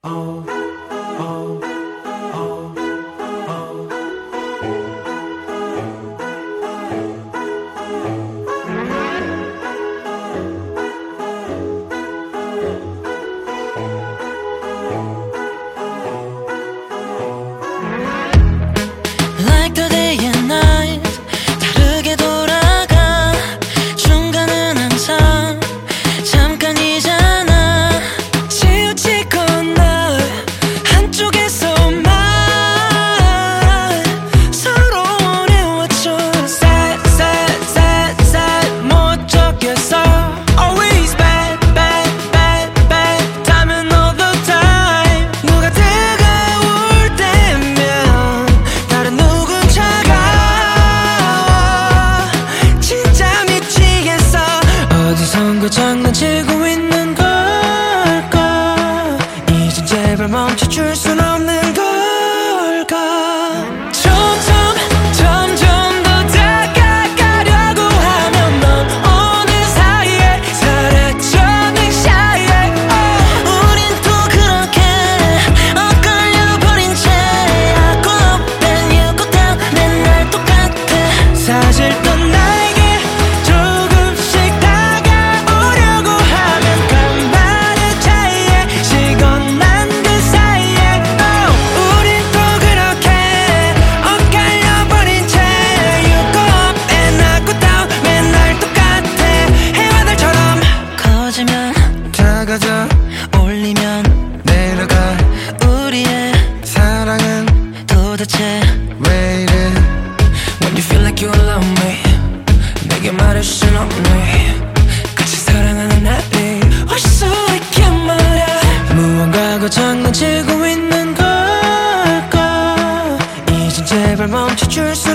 Like the day and night 다르게 돌아가 중간은 항상 잠깐이잖아. 치우치고 널 한쪽에서만 서로 어려워져. Sad sad sad sad 못 적겠어. Always bad bad bad bad time all the time. 누가 뜨거울 때면 다른 누군 차가워. 진짜 미치겠어. 어디선가 장난치고 있는 걸까. 이젠 제발 멈춰줄 순 없는 걸까. 점점 더 다가가려고 하면 넌 오는 사이에 사라져 내 사이에. 우린 또 그렇게 엇갈려버린 채 하고 then you go down 맨날 똑같아. 사실 넌 나에게 조금씩 다가오려고 하면 간만의 차이에 식어난 그 사이에. 우린 또 그렇게 엇갈려버린 채 you go up and I go down 맨날 똑같아. 해와 달처럼 커지면 작아져 올리면 내려가. 우리의 사랑은 도대체 왜 이래. When you feel like you alone me 내게 말할 순 없네. 같이 사랑하는 날이 올 수 있게 말야. 무언가가 장난치고 있는 걸까. 이젠 제발 멈춰줄 수